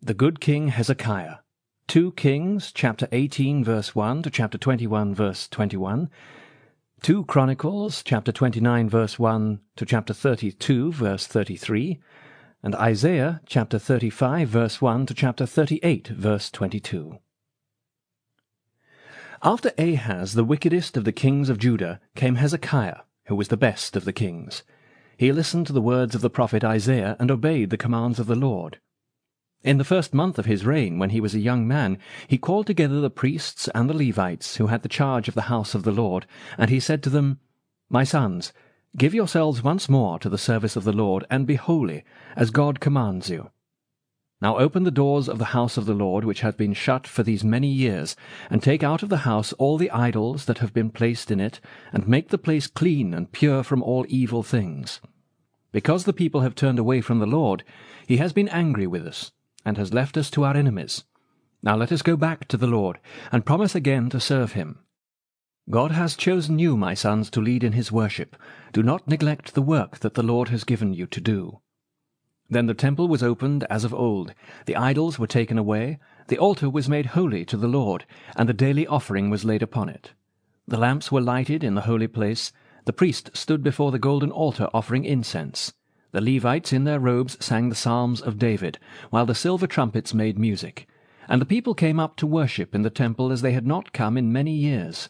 The good King Hezekiah. 2 Kings, chapter 18, verse 1 to chapter 21, verse 21. 2 Chronicles, chapter 29, verse 1 to chapter 32, verse 33. And Isaiah, chapter 35, verse 1 to chapter 38, verse 22. After Ahaz, the wickedest of the kings of Judah, came Hezekiah, who was the best of the kings. He listened to the words of the prophet Isaiah and obeyed the commands of the Lord. In the first month of his reign, when he was a young man, he called together the priests and the Levites who had the charge of the house of the Lord, and he said to them, My sons, give yourselves once more to the service of the Lord, and be holy, as God commands you. Now open the doors of the house of the Lord, which have been shut for these many years, and take out of the house all the idols that have been placed in it, and make the place clean and pure from all evil things. Because the people have turned away from the Lord, he has been angry with us, and has left us to our enemies. Now let us go back to the Lord, and promise again to serve him. God has chosen you, my sons, to lead in his worship. Do not neglect the work that the Lord has given you to do. Then the temple was opened as of old, the idols were taken away, the altar was made holy to the Lord, and the daily offering was laid upon it. The lamps were lighted in the holy place, the priest stood before the golden altar offering incense. The Levites in their robes sang the psalms of David, while the silver trumpets made music. And the people came up to worship in the temple as they had not come in many years.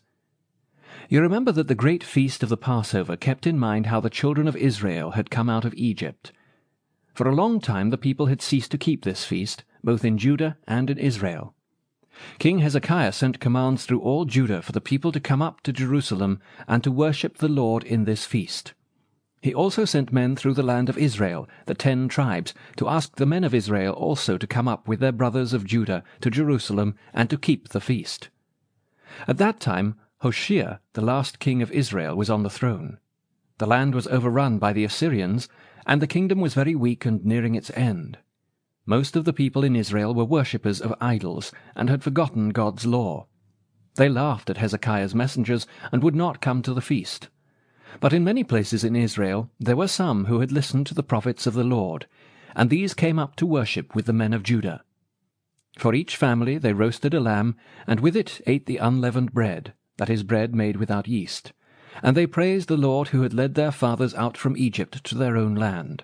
You remember that the great feast of the Passover kept in mind how the children of Israel had come out of Egypt. For a long time the people had ceased to keep this feast, both in Judah and in Israel. King Hezekiah sent commands through all Judah for the people to come up to Jerusalem and to worship the Lord in this feast. He also sent men through the land of Israel, the 10 tribes, to ask the men of Israel also to come up with their brothers of Judah to Jerusalem and to keep the feast. At that time Hoshea, the last king of Israel, was on the throne. The land was overrun by the Assyrians, and the kingdom was very weak and nearing its end. Most of the people in Israel were worshippers of idols, and had forgotten God's law. They laughed at Hezekiah's messengers, and would not come to the feast. But in many places in Israel there were some who had listened to the prophets of the Lord, and these came up to worship with the men of Judah. For each family they roasted a lamb, and with it ate the unleavened bread, that is, bread made without yeast. And they praised the Lord who had led their fathers out from Egypt to their own land.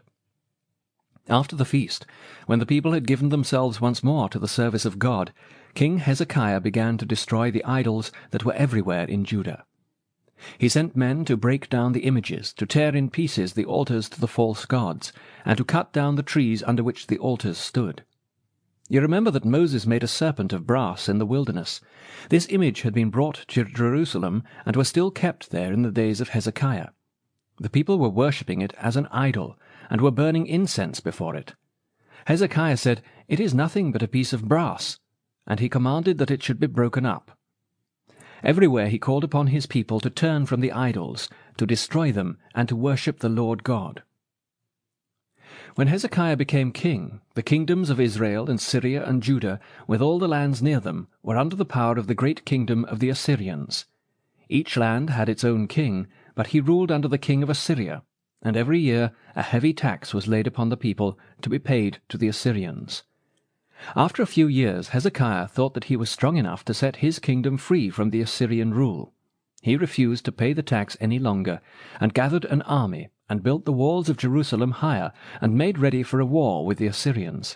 After the feast, when the people had given themselves once more to the service of God, King Hezekiah began to destroy the idols that were everywhere in Judah. He sent men to break down the images, to tear in pieces the altars to the false gods, and to cut down the trees under which the altars stood. You remember that Moses made a serpent of brass in the wilderness. This image had been brought to Jerusalem, and was still kept there in the days of Hezekiah. The people were worshipping it as an idol, and were burning incense before it. Hezekiah said, It is nothing but a piece of brass, and he commanded that it should be broken up. Everywhere he called upon his people to turn from the idols, to destroy them, and to worship the Lord God. When Hezekiah became king, the kingdoms of Israel and Syria and Judah, with all the lands near them, were under the power of the great kingdom of the Assyrians. Each land had its own king, but he ruled under the king of Assyria, and every year a heavy tax was laid upon the people to be paid to the Assyrians. After a few years Hezekiah thought that he was strong enough to set his kingdom free from the Assyrian rule. He refused to pay the tax any longer, and gathered an army, and built the walls of Jerusalem higher, and made ready for a war with the Assyrians.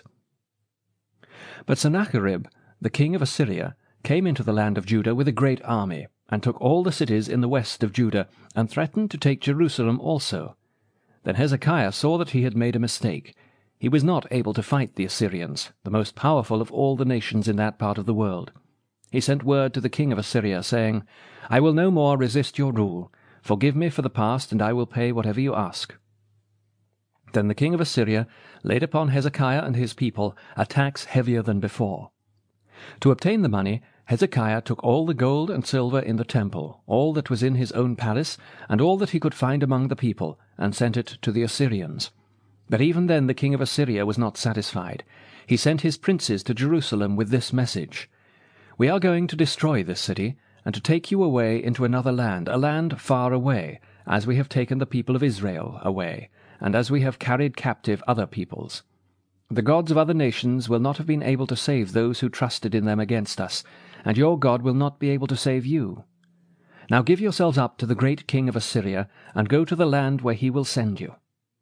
But Sennacherib, the king of Assyria, came into the land of Judah with a great army, and took all the cities in the west of Judah, and threatened to take Jerusalem also. Then Hezekiah saw that he had made a mistake. He was not able to fight the Assyrians, the most powerful of all the nations in that part of the world. He sent word to the king of Assyria, saying, I will no more resist your rule. Forgive me for the past, and I will pay whatever you ask. Then the king of Assyria laid upon Hezekiah and his people a tax heavier than before. To obtain the money, Hezekiah took all the gold and silver in the temple, all that was in his own palace, and all that he could find among the people, and sent it to the Assyrians. But even then the king of Assyria was not satisfied. He sent his princes to Jerusalem with this message, We are going to destroy this city, and to take you away into another land, a land far away, as we have taken the people of Israel away, and as we have carried captive other peoples. The gods of other nations will not have been able to save those who trusted in them against us, and your God will not be able to save you. Now give yourselves up to the great king of Assyria, and go to the land where he will send you."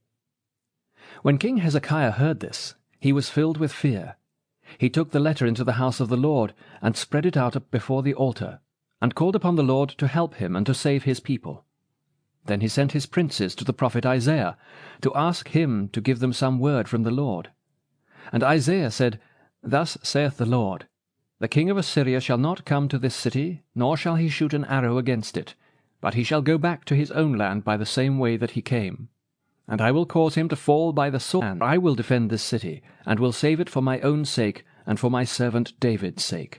When King Hezekiah heard this, he was filled with fear. He took the letter into the house of the Lord, and spread it out before the altar, and called upon the Lord to help him and to save his people. Then he sent his princes to the prophet Isaiah, to ask him to give them some word from the Lord. And Isaiah said, "Thus saith the Lord, The king of Assyria shall not come to this city, nor shall he shoot an arrow against it, but he shall go back to his own land by the same way that he came. And I will cause him to fall by the sword, and I will defend this city, and will save it for my own sake, and for my servant David's sake."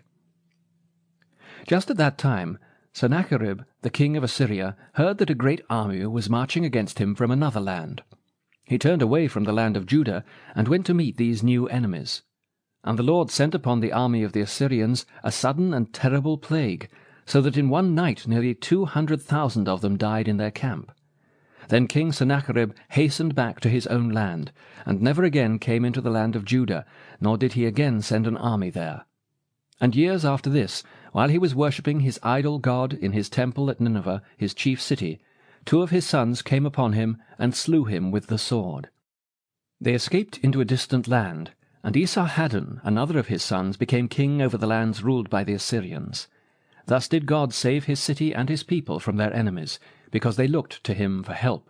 Just at that time Sennacherib, the king of Assyria, heard that a great army was marching against him from another land. He turned away from the land of Judah, and went to meet these new enemies. And the Lord sent upon the army of the Assyrians a sudden and terrible plague, so that in one night nearly 200,000 of them died in their camp. Then King Sennacherib hastened back to his own land, and never again came into the land of Judah, nor did he again send an army there. And years after this, while he was worshipping his idol god in his temple at Nineveh, his chief city, 2 of his sons came upon him and slew him with the sword. They escaped into a distant land, and Esarhaddon, another of his sons, became king over the lands ruled by the Assyrians. Thus did God save his city and his people from their enemies, because they looked to him for help.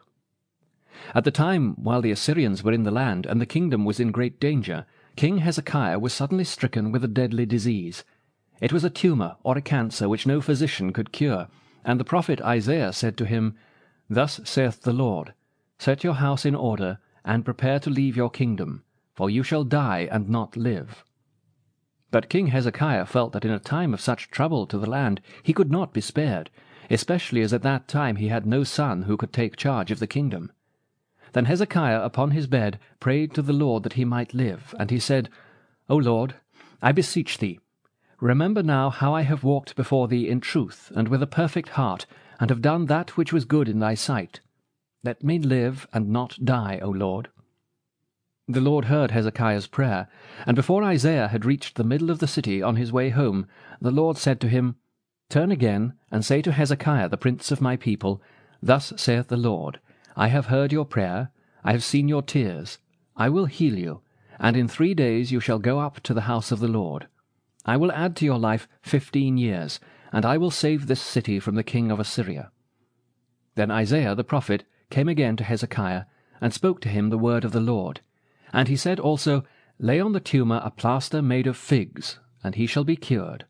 At the time while the Assyrians were in the land and the kingdom was in great danger, King Hezekiah was suddenly stricken with a deadly disease. It was a tumour or a cancer which no physician could cure, and the prophet Isaiah said to him, "Thus saith the Lord, Set your house in order, and prepare to leave your kingdom, for you shall die and not live." But King Hezekiah felt that in a time of such trouble to the land he could not be spared, especially as at that time he had no son who could take charge of the kingdom. Then Hezekiah upon his bed prayed to the Lord that he might live, and he said, "O Lord, I beseech thee, remember now how I have walked before thee in truth and with a perfect heart, and have done that which was good in thy sight. Let me live and not die, O Lord." The Lord heard Hezekiah's prayer, and before Isaiah had reached the middle of the city on his way home, the Lord said to him, "Turn again, and say to Hezekiah the prince of my people, Thus saith the Lord, I have heard your prayer, I have seen your tears, I will heal you, and in 3 days you shall go up to the house of the Lord. I will add to your life 15 years, and I will save this city from the king of Assyria." Then Isaiah the prophet came again to Hezekiah, and spoke to him the word of the Lord. And he said also, "Lay on the tumour a plaster made of figs, and he shall be cured."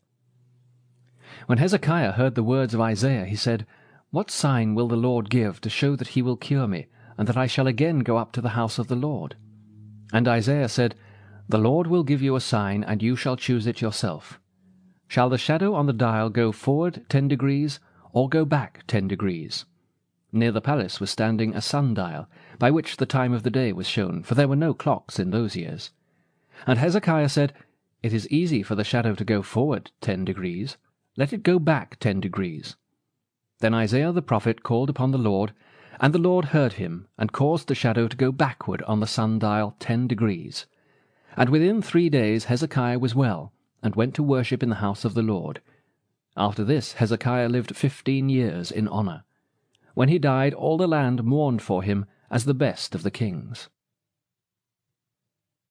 When Hezekiah heard the words of Isaiah, he said, "What sign will the Lord give to show that he will cure me, and that I shall again go up to the house of the Lord?" And Isaiah said, "The Lord will give you a sign, and you shall choose it yourself. Shall the shadow on the dial go forward 10 degrees, or go back 10 degrees?" Near the palace was standing a sundial, by which the time of the day was shown, for there were no clocks in those years. And Hezekiah said, "It is easy for the shadow to go forward 10 degrees. Let it go back 10 degrees. Then Isaiah the prophet called upon the Lord, and the Lord heard him, and caused the shadow to go backward on the sundial 10 degrees. And within 3 days Hezekiah was well, and went to worship in the house of the Lord. After this Hezekiah lived 15 years in honor. When he died, all the land mourned for him as the best of the kings.